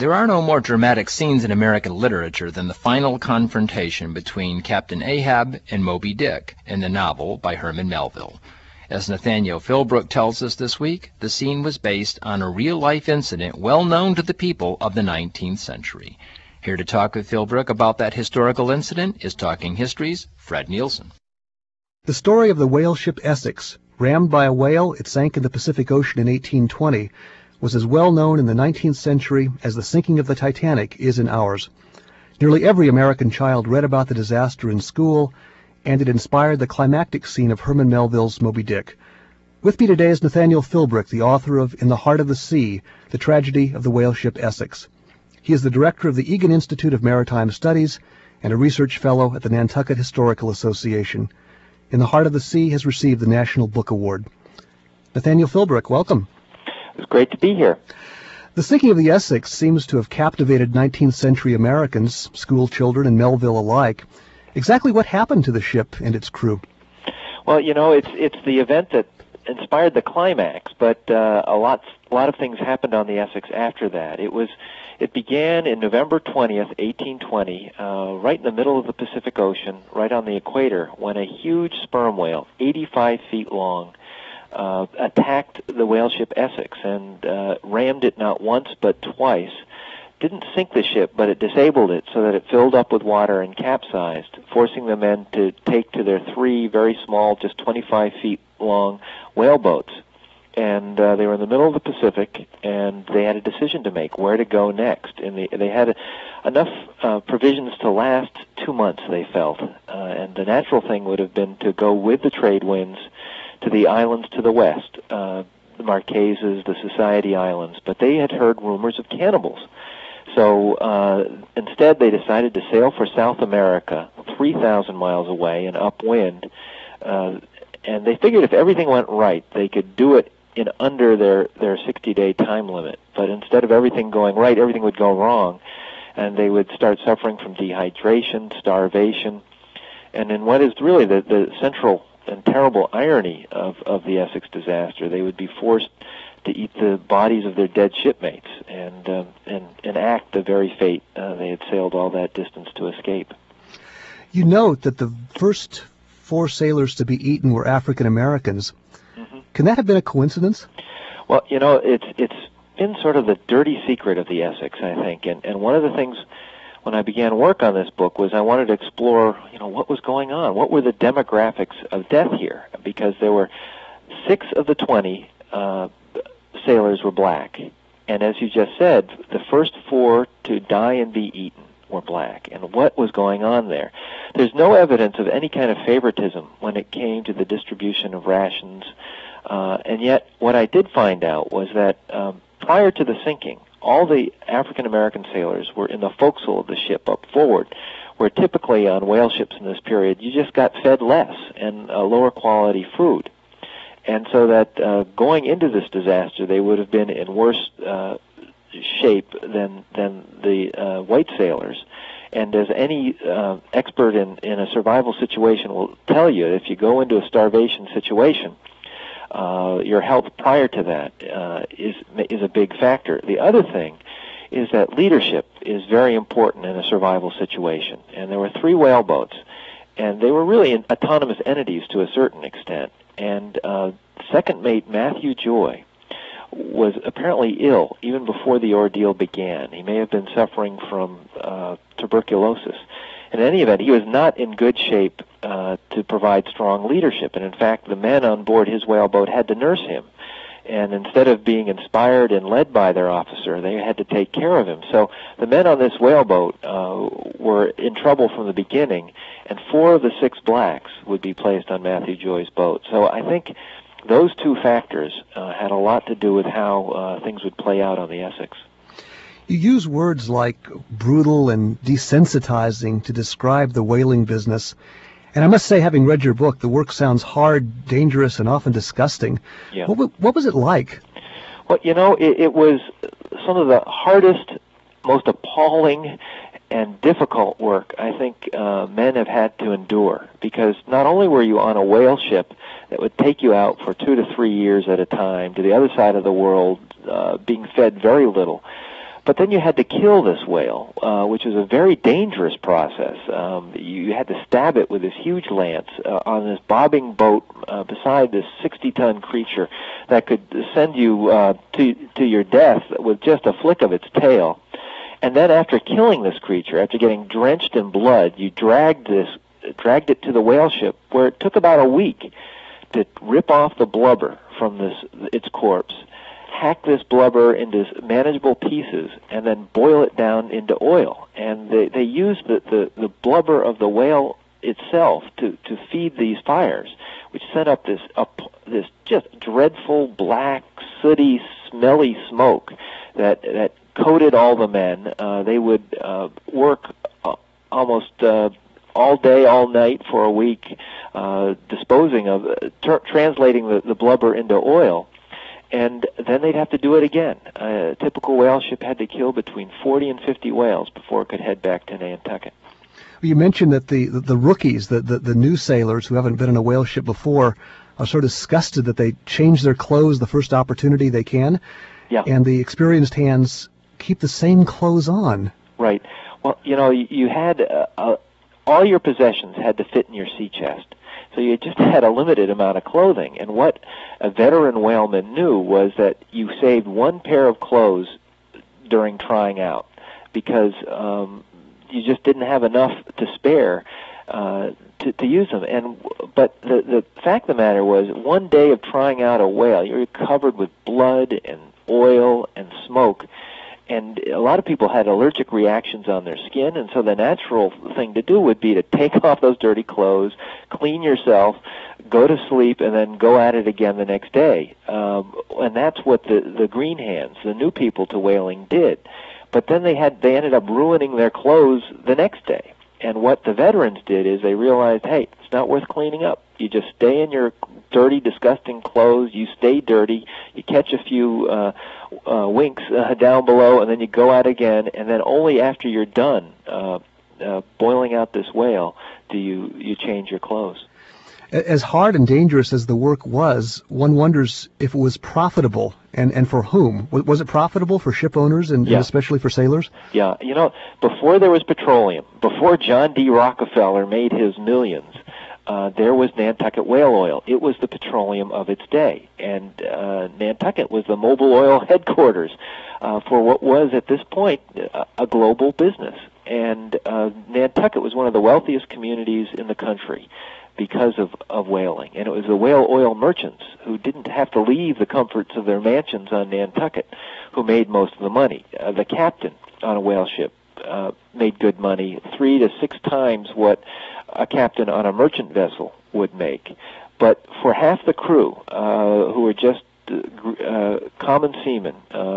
There are no more dramatic scenes in American literature than the final confrontation between Captain Ahab and Moby Dick in the novel by Herman Melville. As Nathaniel Philbrook tells us this week, the scene was based on a real-life incident well known to the people of the 19th century. Here to talk with Philbrook about that historical incident is Talking History's Fred Nielsen. The story of the whale ship Essex, rammed by a whale, it sank in the Pacific Ocean in 1820, was as well known in the 19th century as the sinking of the Titanic is in ours. Nearly every American child read about the disaster in school, and it inspired the climactic scene of Herman Melville's Moby Dick. With me today is Nathaniel Philbrook, the author of In the Heart of the Sea, The Tragedy of the Whale Ship Essex. He is the director of the Egan Institute of Maritime Studies and a research fellow at the Nantucket Historical Association. In the Heart of the Sea has received the National Book Award. Nathaniel Philbrook, welcome. It's great to be here. The sinking of the Essex seems to have captivated 19th century Americans, school children and Melville alike. Exactly what happened to the ship and its crew? Well, it's the event that inspired the climax, but a lot of things happened on the Essex after that. It began in November 20th, 1820, right in the middle of the Pacific Ocean, right on the equator, when a huge sperm whale, 85 feet long, attacked the whale ship Essex and rammed it not once but twice. Didn't sink the ship, but it disabled it so that it filled up with water and capsized, forcing the men to take to their three very small, just 25 feet long whaleboats. And they were in the middle of the Pacific, and they had a decision to make, where to go next. And they had enough provisions to last 2 months, they felt. And the natural thing would have been to go with the trade winds to the islands to the west, the Marquesas, the Society Islands. But they had heard rumors of cannibals. So instead, they decided to sail for South America, 3,000 miles away and upwind. And they figured if everything went right, they could do it in under their 60-day time limit. But instead of everything going right, everything would go wrong, and they would start suffering from dehydration, starvation. And in what is really the central and terrible irony of the Essex disaster, they would be forced to eat the bodies of their dead shipmates and enact the very fate they had sailed all that distance to escape. You note that the first 4 sailors to be eaten were African Americans. Mm-hmm. Can that have been a coincidence? Well, it's been sort of the dirty secret of the Essex, I think. And one of the things when I began work on this book was I wanted to explore, what was going on? What were the demographics of death here? Because there were 6 of the 20 sailors were black. And as you just said, the first 4 to die and be eaten were black. And what was going on there? There's no evidence of any kind of favoritism when it came to the distribution of rations. And yet, what I did find out was that prior to the sinking, all the African-American sailors were in the forecastle of the ship up forward, where typically on whale ships in this period, you just got fed less and lower quality food. And so that going into this disaster, they would have been in worse shape than the white sailors. And as any expert in a survival situation will tell you, if you go into a starvation situation, your health prior to that is a big factor. The other thing is that leadership is very important in a survival situation. And there were 3 whaleboats, and they were really autonomous entities to a certain extent. And second mate Matthew Joy was apparently ill even before the ordeal began. He may have been suffering from tuberculosis. In any event, he was not in good shape to provide strong leadership. And in fact, the men on board his whaleboat had to nurse him. And instead of being inspired and led by their officer, they had to take care of him. So the men on this whaleboat were in trouble from the beginning, and 4 of the 6 blacks would be placed on Matthew Joy's boat. So I think those 2 factors had a lot to do with how things would play out on the Essex. You use words like brutal and desensitizing to describe the whaling business. And I must say, having read your book, the work sounds hard, dangerous, and often disgusting. Yeah. What was it like? Well, it was some of the hardest, most appalling, and difficult work I think men have had to endure. Because not only were you on a whale ship that would take you out for 2 to 3 years at a time to the other side of the world, being fed very little, But then you had to kill this whale, which was a very dangerous process. You had to stab it with this huge lance on this bobbing boat beside this 60-ton creature that could send you to your death with just a flick of its tail. And then after killing this creature, after getting drenched in blood, you dragged it to the whale ship, where it took about a week to rip off the blubber from its corpse, hack this blubber into manageable pieces, and then boil it down into oil. And they used the blubber of the whale itself to feed these fires, which set up this just dreadful, black, sooty, smelly smoke that coated all the men. They would work almost all day, all night for a week, disposing of, translating the blubber into oil. And then they'd have to do it again. A typical whale ship had to kill between 40 and 50 whales before it could head back to Nantucket. You mentioned that the rookies, the new sailors who haven't been in a whale ship before, are sort of disgusted that they change their clothes the first opportunity they can. Yeah. And the experienced hands keep the same clothes on. Right. Well, you had all your possessions had to fit in your sea chest. So you just had a limited amount of clothing. And what a veteran whaleman knew was that you saved one pair of clothes during trying out, because you just didn't have enough to spare to use them. But the fact of the matter was, one day of trying out a whale, you're covered with blood and oil and smoke. And a lot of people had allergic reactions on their skin, and so the natural thing to do would be to take off those dirty clothes, clean yourself, go to sleep, and then go at it again the next day. And that's what the green hands, the new people to whaling, did. But then they ended up ruining their clothes the next day. And what the veterans did is they realized, hey, it's not worth cleaning up. You just stay in your dirty, disgusting clothes. You stay dirty. You catch a few winks down below, and then you go out again. And then only after you're done boiling out this whale do you change your clothes. As hard and dangerous as the work was, one wonders if it was profitable, and for whom. Was it profitable for ship owners and especially for sailors? Yeah, before there was petroleum, before John D. Rockefeller made his millions, there was Nantucket whale oil. It was the petroleum of its day, and Nantucket was the Mobil Oil headquarters for what was at this point a global business. And Nantucket was one of the wealthiest communities in the country because of whaling. And it was the whale oil merchants who didn't have to leave the comforts of their mansions on Nantucket who made most of the money. The captain on a whale ship made good money, 3 to 6 times what a captain on a merchant vessel would make. But for half the crew, who were just common seamen,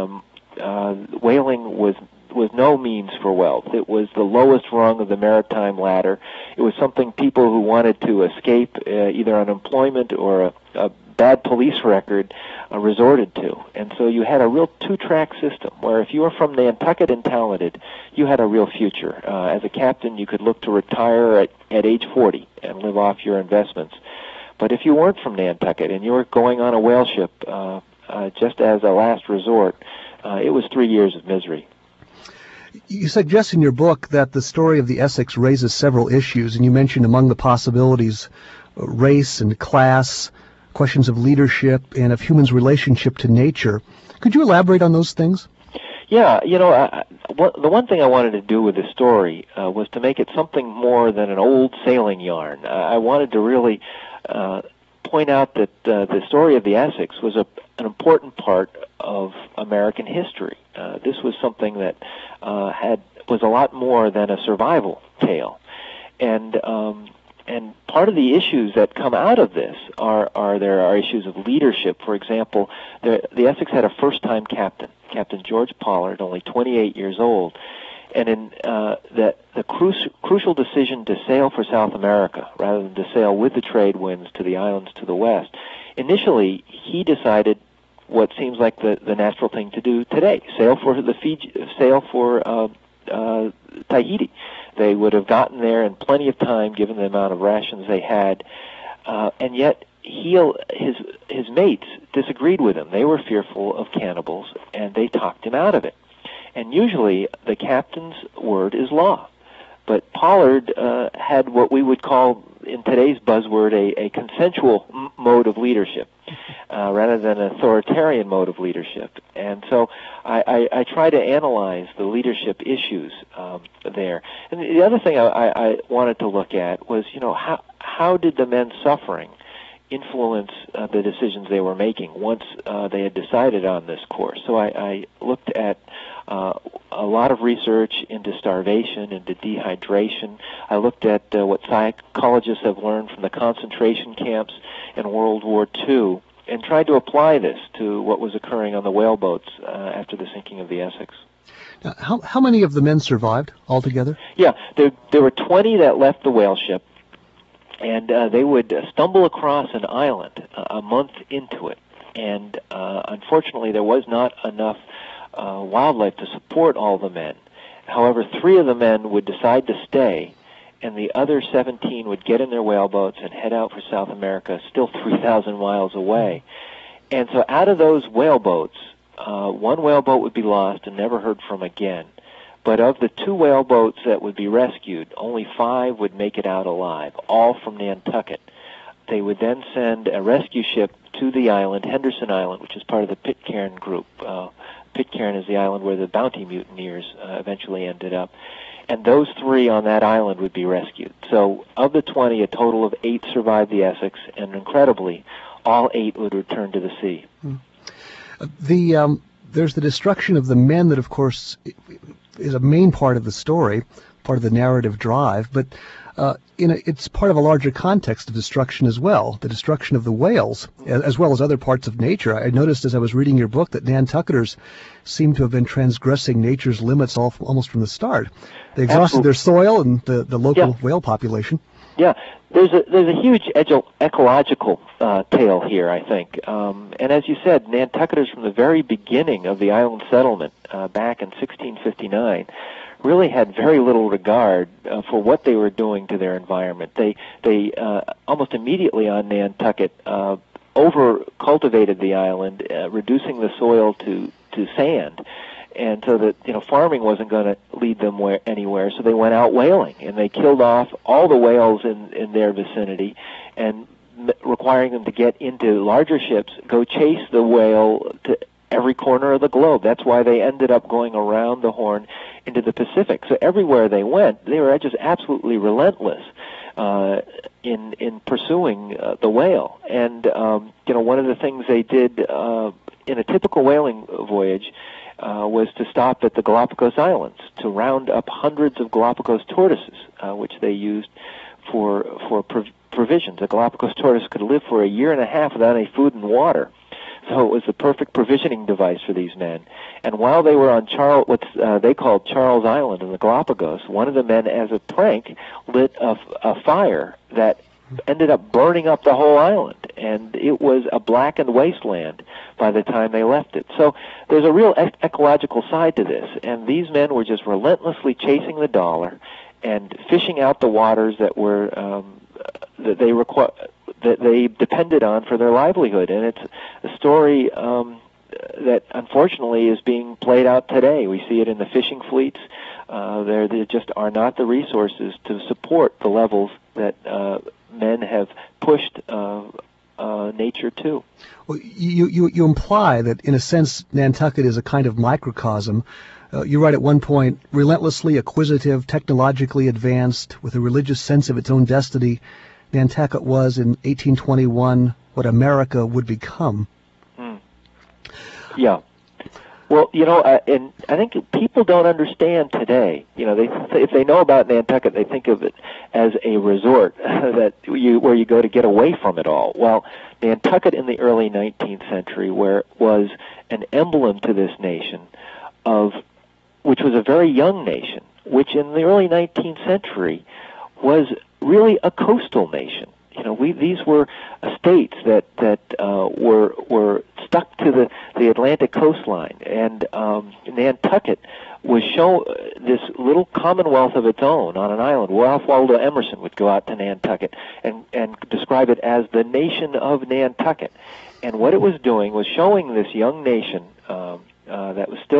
whaling was no means for wealth. It was the lowest rung of the maritime ladder. It was something people who wanted to escape either unemployment or a bad police record resorted to. And so you had a real two-track system where if you were from Nantucket and talented, you had a real future. As a captain, you could look to retire at age 40 and live off your investments. But if you weren't from Nantucket and you were going on a whale ship just as a last resort, it was 3 years of misery. You suggest in your book that the story of the Essex raises several issues, and you mentioned among the possibilities race and class, questions of leadership, and of humans' relationship to nature. Could you elaborate on those things? Yeah, the one thing I wanted to do with this story was to make it something more than an old sailing yarn. I wanted to really point out that the story of the Essex was an important part of American history. This was something that was a lot more than a survival tale, and part of the issues that come out of this are issues of leadership. For example, the Essex had a first-time captain, Captain George Pollard, only 28 years old, and in the crucial decision to sail for South America rather than to sail with the trade winds to the islands to the west, initially he decided what seems like the natural thing to do today: sail for Tahiti. They would have gotten there in plenty of time, given the amount of rations they had, and yet his mates disagreed with him. They were fearful of cannibals, and they talked him out of it. And usually the captain's word is law. But Pollard had what we would call, in today's buzzword, a consensual mode of leadership rather than an authoritarian mode of leadership. And so I try to analyze the leadership issues there. And the other thing I wanted to look at was, how did the men suffering influence the decisions they were making once they had decided on this course. So I looked at a lot of research into starvation, into dehydration. I looked at what psychologists have learned from the concentration camps in World War II and tried to apply this to what was occurring on the whaleboats after the sinking of the Essex. Now, how many of the men survived altogether? Yeah, there were 20 that left the whale ship. And they would stumble across an island a month into it. And unfortunately, there was not enough wildlife to support all the men. However, 3 of the men would decide to stay, and the other 17 would get in their whaleboats and head out for South America, still 3,000 miles away. And so out of those whaleboats, 1 whaleboat would be lost and never heard from again. But of the 2 whaleboats that would be rescued, only 5 would make it out alive, all from Nantucket. They would then send a rescue ship to the island, Henderson Island, which is part of the Pitcairn group. Pitcairn is the island where the Bounty mutineers eventually ended up. And those 3 on that island would be rescued. So of the 20, a total of 8 survived the Essex, and incredibly, all 8 would return to the sea. There's the destruction of the men that, of course, is a main part of the story, part of the narrative drive, but it's part of a larger context of destruction as well, the destruction of the whales, as well as other parts of nature. I noticed as I was reading your book that Nantucketers seem to have been transgressing nature's limits almost from the start. They exhausted their soil and the local whale population. Yeah, there's a huge ecological tale here, I think. And as you said, Nantucketers from the very beginning of the island settlement back in 1659 really had very little regard for what they were doing to their environment. They almost immediately on Nantucket over-cultivated the island, reducing the soil to sand. And so that farming wasn't going to lead them anywhere, so they went out whaling, and they killed off all the whales in their vicinity, and requiring them to get into larger ships, go chase the whale to every corner of the globe. That's why they ended up going around the Horn into the Pacific. So everywhere they went, they were just absolutely relentless in pursuing the whale. And one of the things they did in a typical whaling voyage was to stop at the Galapagos Islands to round up hundreds of Galapagos tortoises, which they used for provisions. A Galapagos tortoise could live for a year and a half without any food and water. So it was the perfect provisioning device for these men. And while they were on they called Charles Island in the Galapagos, one of the men, as a prank, lit a fire that ended up burning up the whole island, and it was a blackened wasteland by the time they left it. So there's a real ecological side to this, and these men were just relentlessly chasing the dollar and fishing out the waters that were that they depended on for their livelihood. And it's a story that unfortunately is being played out today. We see it in the fishing fleets. There just are not the resources to support the levels that men have pushed nature to. Well, you imply that, in a sense, Nantucket is a kind of microcosm. You write at one point, relentlessly acquisitive, technologically advanced, with a religious sense of its own destiny, Nantucket was, in 1821, what America would become. Yeah. Well, and I think people don't understand today. If they know about Nantucket, they think of it as a resort where you go to get away from it all. Well, Nantucket in the early 19th century, was an emblem to this nation which was a very young nation, which in the early 19th century was really a coastal nation. These were states that were stuck to the Atlantic coastline, and Nantucket was shown this little commonwealth of its own on an island. Ralph Waldo Emerson would go out to Nantucket and describe it as the nation of Nantucket. And what it was doing was showing this young nation that was still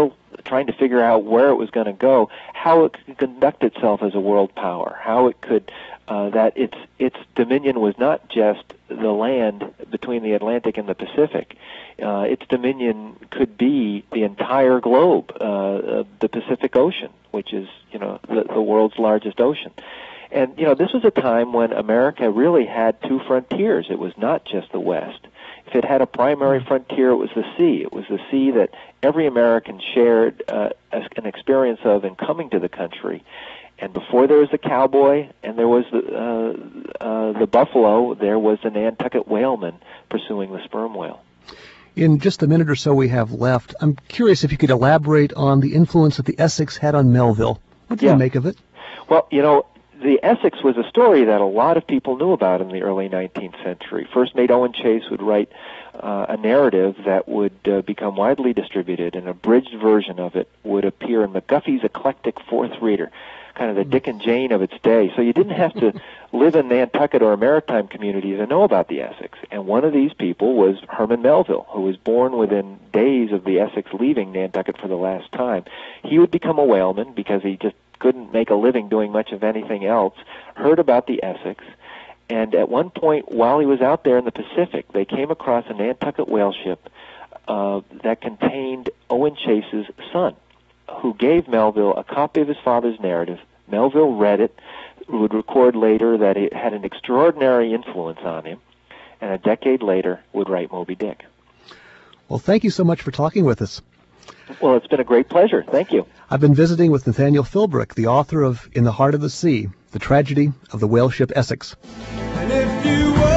trying to figure out where it was going to go, how it could conduct itself as a world power, how it could that its dominion was not just the land between the Atlantic and the Pacific. Its dominion could be the entire globe, the Pacific Ocean, which is, the world's largest ocean. And, this was a time when America really had two frontiers. It was not just the West. If it had a primary frontier, it was the sea. It was the sea that every American shared an experience of in coming to the country. And before there was the cowboy and there was the buffalo, there was the Nantucket whaleman pursuing the sperm whale. In just the minute or so we have left, I'm curious if you could elaborate on the influence that the Essex had on Melville. What do you make of it? Well, the Essex was a story that a lot of people knew about in the early 19th century. First mate Owen Chase would write a narrative that would become widely distributed, and a abridged version of it would appear in McGuffey's Eclectic Fourth Reader, kind of the Dick and Jane of its day. So you didn't have to live in Nantucket or a maritime community to know about the Essex. And one of these people was Herman Melville, who was born within days of the Essex leaving Nantucket for the last time. He would become a whaleman because he just couldn't make a living doing much of anything else, heard about the Essex, and at one point while he was out there in the Pacific, they came across a Nantucket whale ship that contained Owen Chase's son, who gave Melville a copy of his father's narrative. Melville read it, would record later that it had an extraordinary influence on him, and a decade later would write Moby Dick. Well, thank you so much for talking with us. Well, it's been a great pleasure. Thank you. I've been visiting with Nathaniel Philbrick, the author of In the Heart of the Sea, The Tragedy of the Whale Ship Essex. And if you